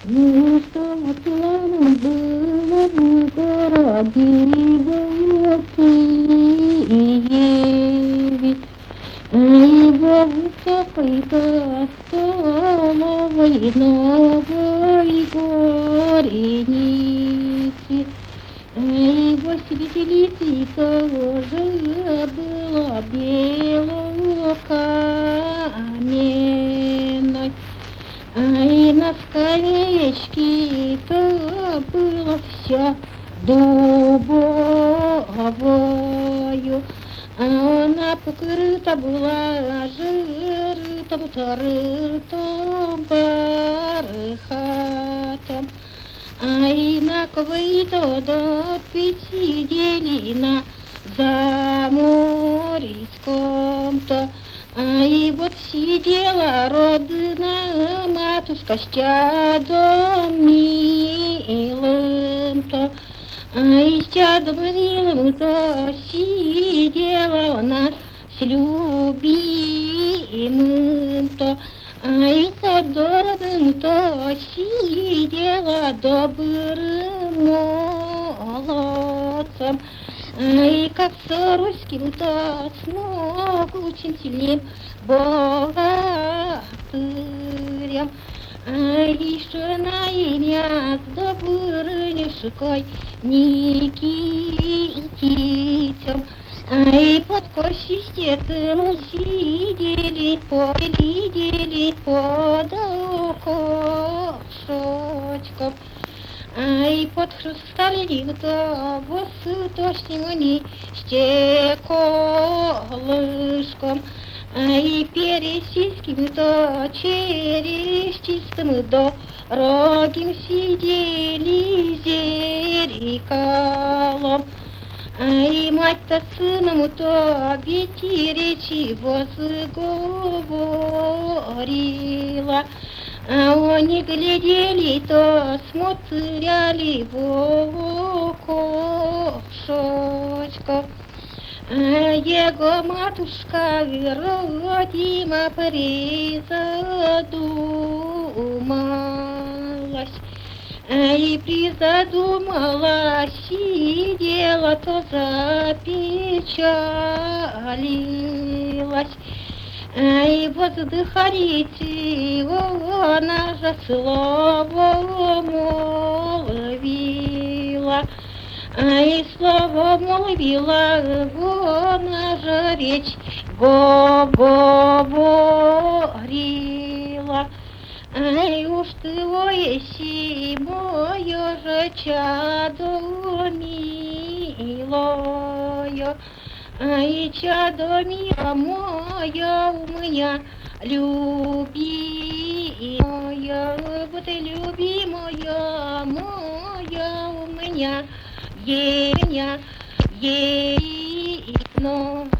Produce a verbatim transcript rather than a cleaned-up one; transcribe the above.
Ну что славно было в городе Волокиеве, и во высокой столовой новой горенице. И Василиси тоже была белокаменной, а и на скамеечке-то было вся дубовою, а она покрыта была жиртом, тарытом, бархатом. А и на кого-то до сидели на заморском-то, а и вот сидела родная матушка с чадом милым-то, а и с чадом милым-то сидела она с любимым-то. А и за дорогим-то сидела добрым молодцем, а и как с русским-то с могучим сильным богатырем, а еще на имя с добрынюшкой Никитичем. А и под косистетом сидели, посидели под окошечком, а и под хрустальным-то воздушным они стеклышком, а и перед сельским-то через чистым дорогим сидели зеркалом. А и мать-то сыном-то ведь и речи возговорила, а они глядели-то, смотрели в окошечко. А его матушка родима призадумалась, а и призадумалась, сидела, то запечалилась, а и воздыхалите, она же слово молвила, а и слово молвила, она же речь говорила. Ай уж ты, еси, мое же чадо милое, ай чадо милое мое у меня любимое, вот и любимое мое у меня, е меня, е но.